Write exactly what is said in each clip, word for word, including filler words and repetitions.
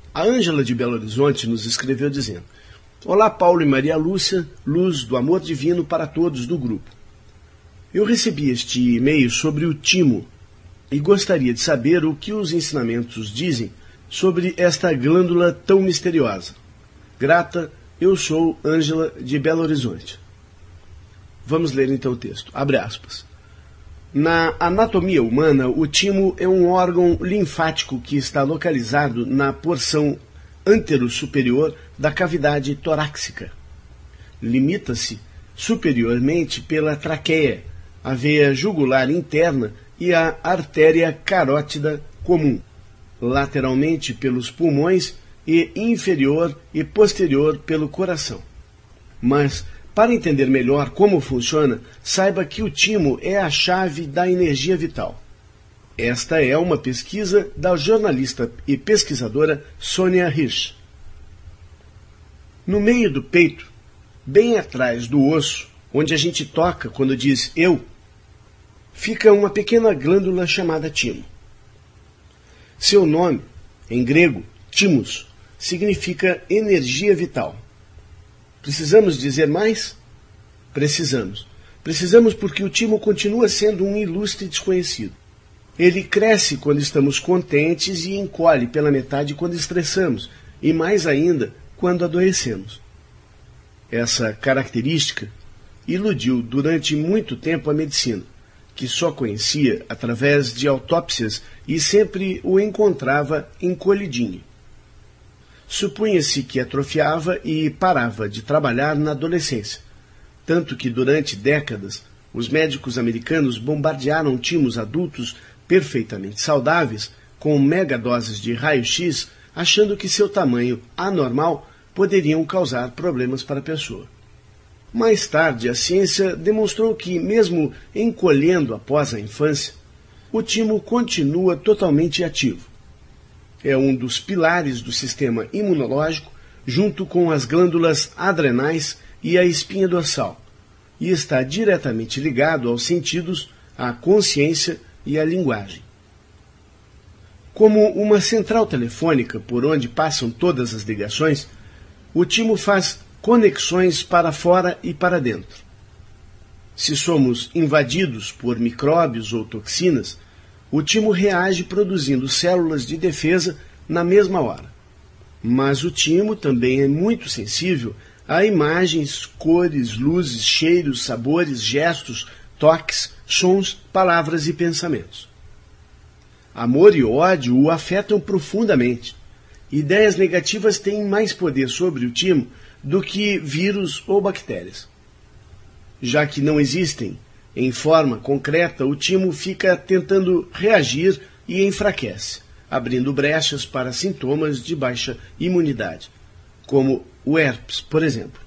A Ângela de Belo Horizonte nos escreveu dizendo: Olá, Paulo e Maria Lúcia, luz do amor divino para todos do grupo. Eu recebi este e-mail sobre o timo e gostaria de saber o que os ensinamentos dizem sobre esta glândula tão misteriosa. Grata, eu sou Ângela de Belo Horizonte. Vamos ler então o texto. Abre aspas. Na anatomia humana, o timo é um órgão linfático que está localizado na porção antero-superior da cavidade torácica. Limita-se superiormente pela traqueia, a veia jugular interna e a artéria carótida comum, lateralmente pelos pulmões e inferior e posterior pelo coração. Mas, para entender melhor como funciona, saiba que o timo é a chave da energia vital. Esta é uma pesquisa da jornalista e pesquisadora Sônia Hirsch. No meio do peito, bem atrás do osso, onde a gente toca quando diz eu, fica uma pequena glândula chamada timo. Seu nome, em grego, timos, significa energia vital. Precisamos dizer mais? Precisamos. Precisamos porque o timo continua sendo um ilustre desconhecido. Ele cresce quando estamos contentes e encolhe pela metade quando estressamos, e mais ainda quando adoecemos. Essa característica iludiu durante muito tempo a medicina, que só conhecia através de autópsias e sempre o encontrava encolhidinho. Supunha-se que atrofiava e parava de trabalhar na adolescência, tanto que durante décadas os médicos americanos bombardearam timos adultos perfeitamente saudáveis com megadoses de raio-x, achando que seu tamanho anormal poderiam causar problemas para a pessoa. Mais tarde, a ciência demonstrou que, mesmo encolhendo após a infância, o timo continua totalmente ativo. É um dos pilares do sistema imunológico, junto com as glândulas adrenais e a espinha dorsal, e está diretamente ligado aos sentidos, à consciência e à linguagem. Como uma central telefônica por onde passam todas as ligações, o timo faz conexões para fora e para dentro. Se somos invadidos por micróbios ou toxinas, o timo reage produzindo células de defesa na mesma hora. Mas o timo também é muito sensível a imagens, cores, luzes, cheiros, sabores, gestos, toques, sons, palavras e pensamentos. Amor e ódio o afetam profundamente. Ideias negativas têm mais poder sobre o timo do que vírus ou bactérias. Já que não existem em forma concreta, o timo fica tentando reagir e enfraquece, abrindo brechas para sintomas de baixa imunidade, como o herpes, por exemplo.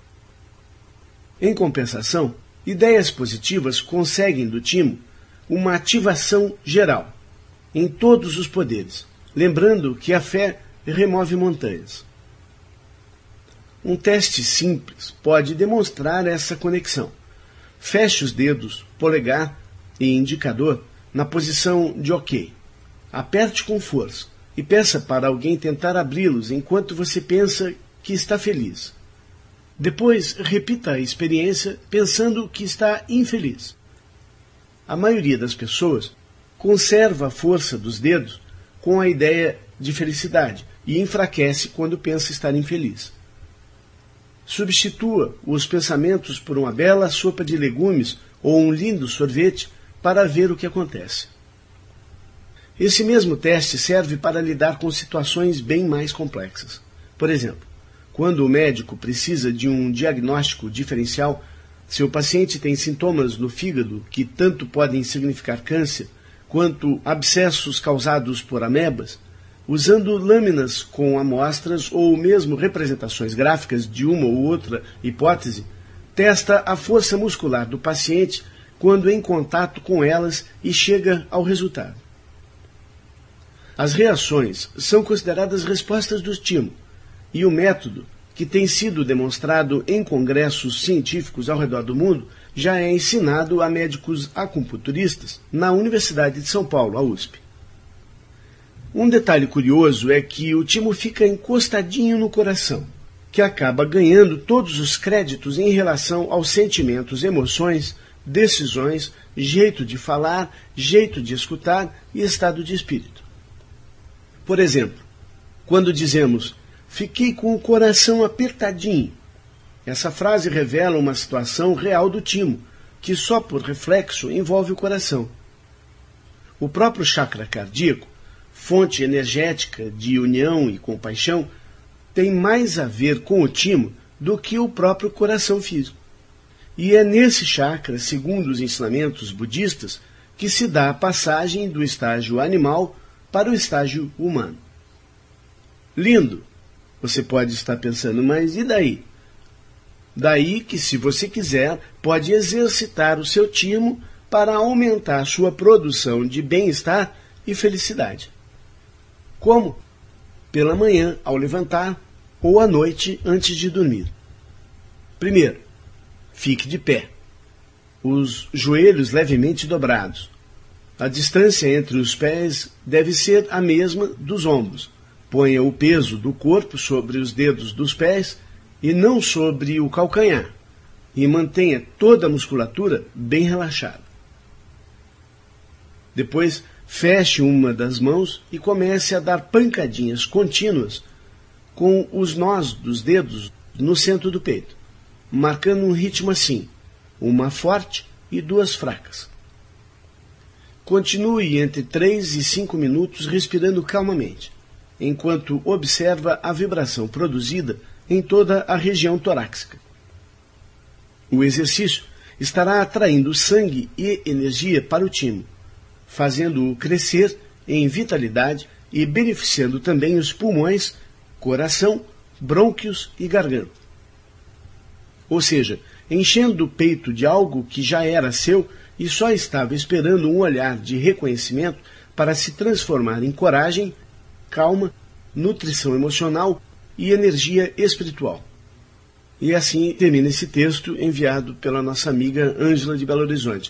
Em compensação, ideias positivas conseguem do timo uma ativação geral, em todos os poderes, lembrando que a fé remove montanhas. Um teste simples pode demonstrar essa conexão. Feche os dedos, polegar e indicador na posição de OK. Aperte com força e peça para alguém tentar abri-los enquanto você pensa que está feliz. Depois, repita a experiência pensando que está infeliz. A maioria das pessoas conserva a força dos dedos com a ideia de felicidade e enfraquece quando pensa estar infeliz. Substitua os pensamentos por uma bela sopa de legumes ou um lindo sorvete para ver o que acontece. Esse mesmo teste serve para lidar com situações bem mais complexas. Por exemplo, quando o médico precisa de um diagnóstico diferencial, se o paciente tem sintomas no fígado que tanto podem significar câncer, quanto abscessos causados por amebas, usando lâminas com amostras ou mesmo representações gráficas de uma ou outra hipótese, testa a força muscular do paciente quando em contato com elas e chega ao resultado. As reações são consideradas respostas do timo, e o método, que tem sido demonstrado em congressos científicos ao redor do mundo, já é ensinado a médicos acupunturistas na Universidade de São Paulo, a U S P. Um detalhe curioso é que o timo fica encostadinho no coração, que acaba ganhando todos os créditos em relação aos sentimentos, emoções, decisões, jeito de falar, jeito de escutar e estado de espírito. Por exemplo, quando dizemos "fiquei com o coração apertadinho", essa frase revela uma situação real do timo, que só por reflexo envolve o coração. O próprio chakra cardíaco, fonte energética de união e compaixão, tem mais a ver com o timo do que o próprio coração físico. E é nesse chakra, segundo os ensinamentos budistas, que se dá a passagem do estágio animal para o estágio humano. Lindo! Você pode estar pensando, mas e daí? Daí que, se você quiser, pode exercitar o seu timo para aumentar sua produção de bem-estar e felicidade. Como? Pela manhã, ao levantar, ou à noite, antes de dormir. Primeiro, fique de pé, os joelhos levemente dobrados. A distância entre os pés deve ser a mesma dos ombros. Ponha o peso do corpo sobre os dedos dos pés e não sobre o calcanhar, e mantenha toda a musculatura bem relaxada. Depois, feche uma das mãos e comece a dar pancadinhas contínuas com os nós dos dedos no centro do peito, marcando um ritmo assim, uma forte e duas fracas. Continue entre três e cinco minutos respirando calmamente, enquanto observa a vibração produzida em toda a região torácica. O exercício estará atraindo sangue e energia para o timo, fazendo-o crescer em vitalidade e beneficiando também os pulmões, coração, brônquios e garganta. Ou seja, enchendo o peito de algo que já era seu e só estava esperando um olhar de reconhecimento para se transformar em coragem, calma, nutrição emocional e energia espiritual. E assim termina esse texto enviado pela nossa amiga Ângela de Belo Horizonte.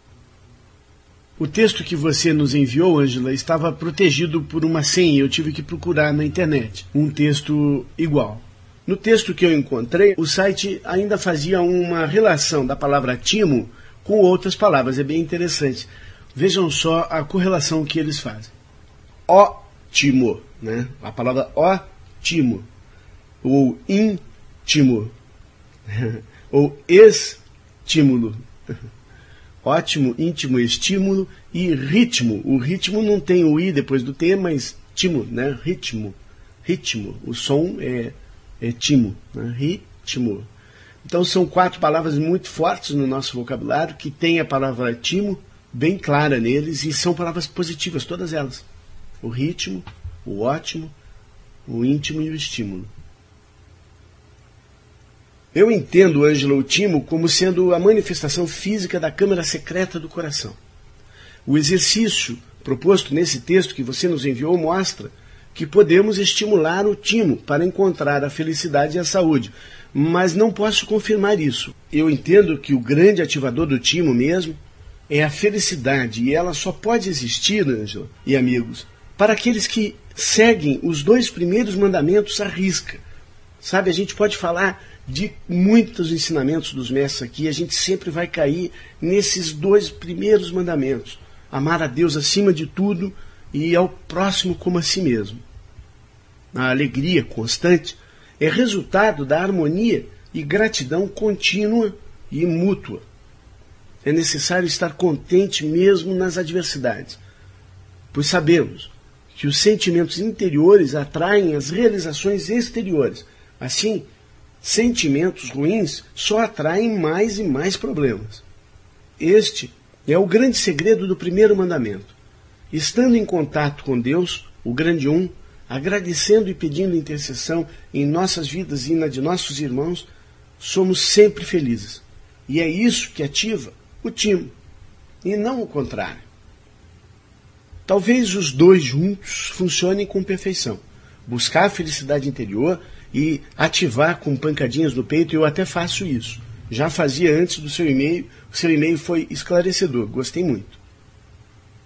O texto que você nos enviou, Ângela, estava protegido por uma senha e eu tive que procurar na internet um texto igual. No texto que eu encontrei, o site ainda fazia uma relação da palavra timo com outras palavras. É bem interessante. Vejam só a correlação que eles fazem. Ótimo, né? A palavra ótimo, ou íntimo, ou estímulo. Ótimo, íntimo, estímulo e ritmo. O ritmo não tem o i depois do t, mas timo, né? Ritmo. Ritmo. O som é, é timo, né? Ritmo. Então são quatro palavras muito fortes no nosso vocabulário, que tem a palavra timo bem clara neles, e são palavras positivas, todas elas. O ritmo, o ótimo, o íntimo e o estímulo. Eu entendo, Ângela, o timo como sendo a manifestação física da câmara secreta do coração. O exercício proposto nesse texto que você nos enviou mostra que podemos estimular o timo para encontrar a felicidade e a saúde, mas não posso confirmar isso. Eu entendo que o grande ativador do timo mesmo é a felicidade, e ela só pode existir, Ângela e amigos, para aqueles que seguem os dois primeiros mandamentos à risca. Sabe, a gente pode falar de muitos ensinamentos dos mestres aqui, a gente sempre vai cair nesses dois primeiros mandamentos. Amar a Deus acima de tudo e ao próximo como a si mesmo. A alegria constante é resultado da harmonia e gratidão contínua e mútua. É necessário estar contente mesmo nas adversidades, pois sabemos que os sentimentos interiores atraem as realizações exteriores. Assim, sentimentos ruins só atraem mais e mais problemas. Este é o grande segredo do primeiro mandamento. Estando em contato com Deus, o grande um, agradecendo e pedindo intercessão em nossas vidas e na de nossos irmãos, somos sempre felizes. E é isso que ativa o timo, e não o contrário. Talvez os dois juntos funcionem com perfeição. Buscar a felicidade interior e ativar com pancadinhas no peito, eu até faço isso. Já fazia antes do seu e-mail, o seu e-mail foi esclarecedor, gostei muito.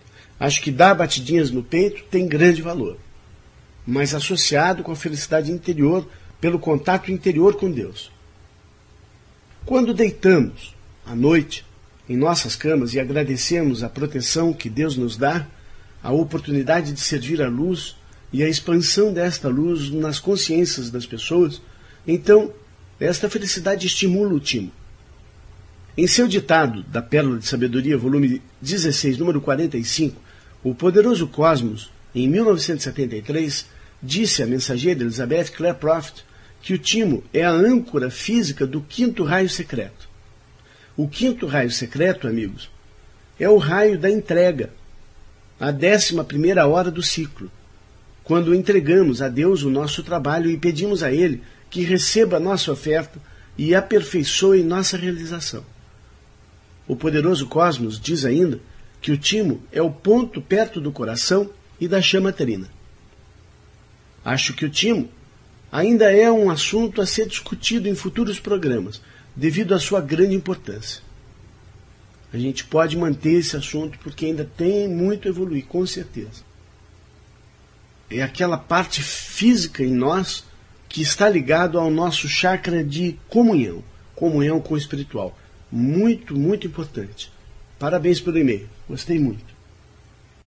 Acho que dar batidinhas no peito tem grande valor, mas associado com a felicidade interior pelo contato interior com Deus. Quando deitamos à noite em nossas camas e agradecemos a proteção que Deus nos dá, a oportunidade de servir a luz e a expansão desta luz nas consciências das pessoas, então esta felicidade estimula o timo. Em seu ditado da Pérola de Sabedoria, volume dezesseis, número quarenta e cinco, o poderoso Cosmos, em mil novecentos e setenta e três, disse à mensageira Elizabeth Clare Prophet que o timo é a âncora física do quinto raio secreto. O quinto raio secreto, amigos, é o raio da entrega, a décima primeira hora do ciclo, quando entregamos a Deus o nosso trabalho e pedimos a Ele que receba a nossa oferta e aperfeiçoe nossa realização. O poderoso Cosmos diz ainda que o timo é o ponto perto do coração e da chama trina. Acho que o timo ainda é um assunto a ser discutido em futuros programas, devido à sua grande importância. A gente pode manter esse assunto porque ainda tem muito a evoluir, com certeza. É aquela parte física em nós que está ligado ao nosso chakra de comunhão, comunhão com o espiritual. Muito, muito importante. Parabéns pelo e-mail. Gostei muito.